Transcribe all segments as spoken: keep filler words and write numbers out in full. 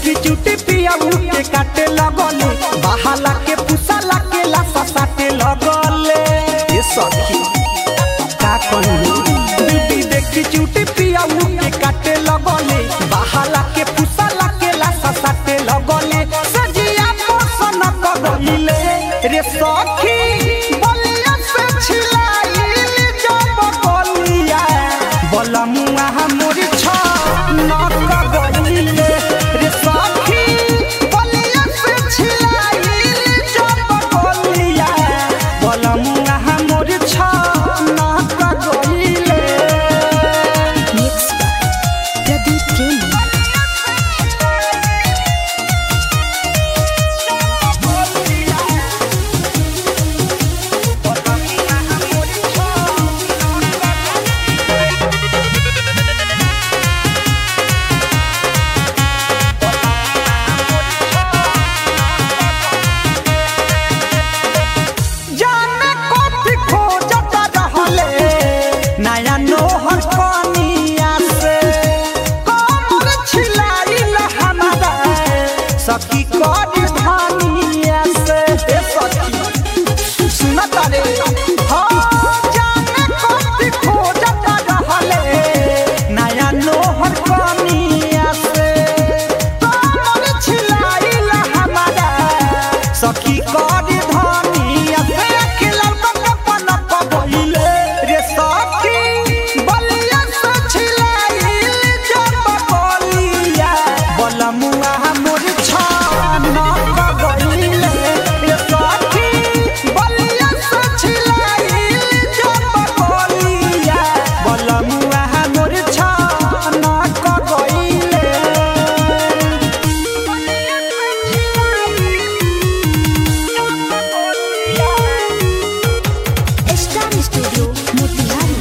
देखी चुटी पिया के काटे लगले बहाला के पुसाला के लासा साटे लगले ये सखी का कहू ब्यूटी देखी चुटी पिया के काटे लगले बहाला के पुसाला के लासा साटे लगले सजिया पोसन कगइले रे सखी बलिया से छिलाई जब गलिया बलमुआ हमर छ न कगइले रे सखी बलिया से छिलाई जब गलिया बलमुआ हमर छ न कगइले मिक्स प्रदीप प्रेमी जाने कथी खोजत रहले नया नोहर कनिया से कमर छिलाइल हमारा सखी करी धनिया से ए सखी सुनत रे हाँ जाने कथी खोजत रहले नया नोहर कनिया से कमर छिलाइल हमारा सखी करी धनिया से खिलल कपन पगइले रे सखी बलिया से छिलाइल जब गलिया बलमुआ हमर छ न कगइले रे सखी बलिया से छिलाइल जब गलिया बलमुआ हमर छ न कगइले स्टार स्टूडियो मोतिहारी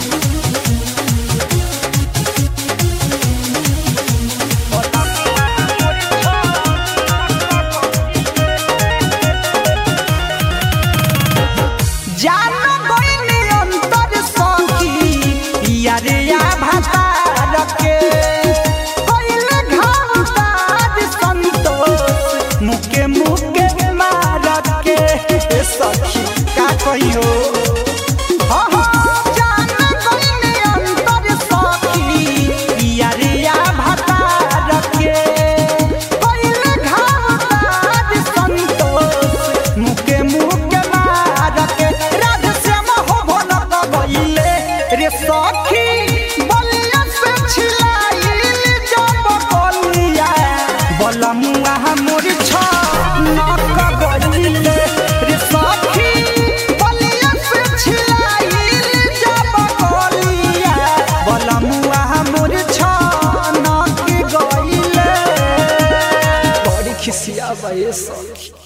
जानो गइनी अंतर सखी यारे या भाता रखे कइले घावतार संतोष मुके मुके मार के ए सखी का कहियो हाँ हाँ जानो गइनी अंतर सखी यारे या भाता रखे कइले घावतार संतोष मुके मुके मार के राधे श्याम हो भन गइले रे सखी बलिया से छिलाइल जब गलिया बलमुआ हमर छ न कगइले रे सखी बलिया से छिलाइल जब गलिया बलमुआ हमर छ न कगइले बड़ी खिसिया बा ये सखी।